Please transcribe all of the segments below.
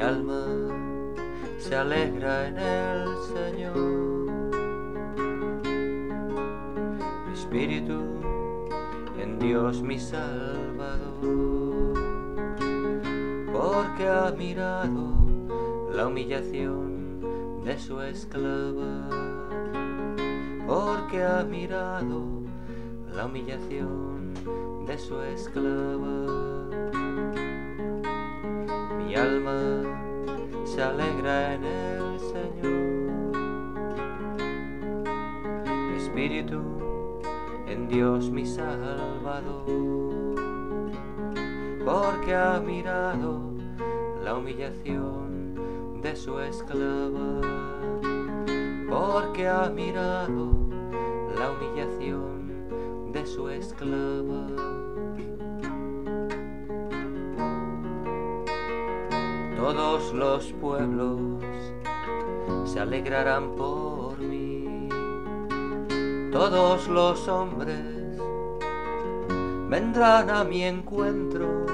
alma se alegra en el Señor, mi espíritu en Dios mi Salvador, porque ha mirado la humillación de su esclava, porque ha mirado la humillación de su esclava. Mi alma se alegra en el Señor, mi espíritu en Dios mi Salvador, porque ha mirado la humillación de su esclava, porque ha mirado la humillación de su esclava. Todos los pueblos se alegrarán por mí, todos los hombres vendrán a mi encuentro.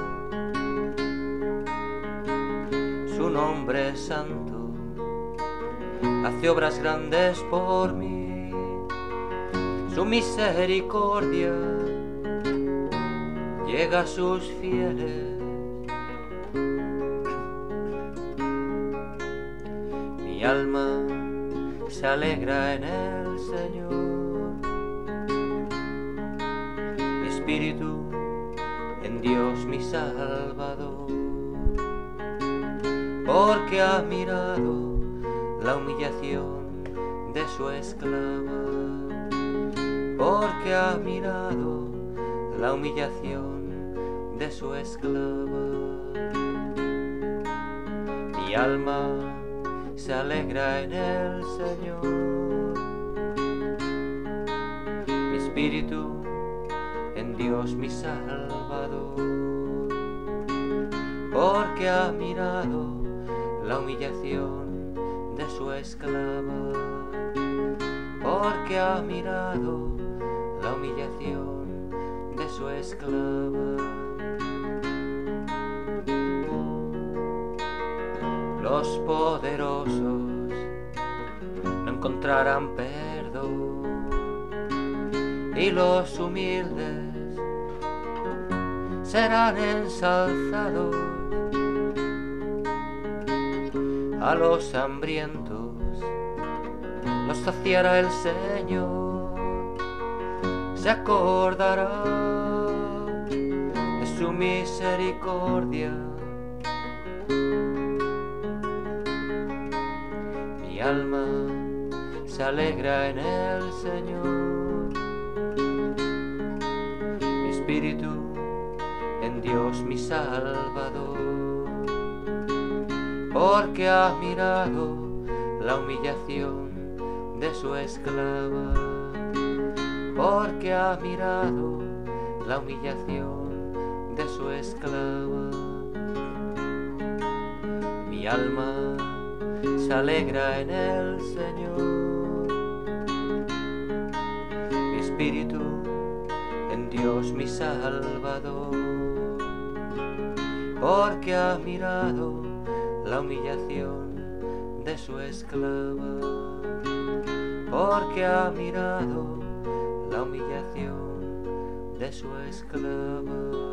Su nombre es santo, hace obras grandes por mí, su misericordia llega a sus fieles. Mi alma se alegra en el Señor, mi espíritu en Dios mi Salvador, porque ha mirado la humillación de su esclava, porque ha mirado la humillación de su esclava. Mi alma se alegra en el Señor, mi espíritu en Dios mi Salvador, porque ha mirado la humillación de su esclava, porque ha mirado la humillación de su esclava. Los poderosos no encontrarán perdón y los humildes serán ensalzados. A los hambrientos los saciará el Señor, se acordará de su misericordia. Mi alma se alegra en el Señor, mi espíritu en Dios mi Salvador, porque ha mirado la humillación de su esclava, porque ha mirado la humillación de su esclava. Mi alma se alegra en el Señor, mi espíritu en Dios mi Salvador, porque ha mirado la humillación de su esclava, porque ha mirado la humillación de su esclava.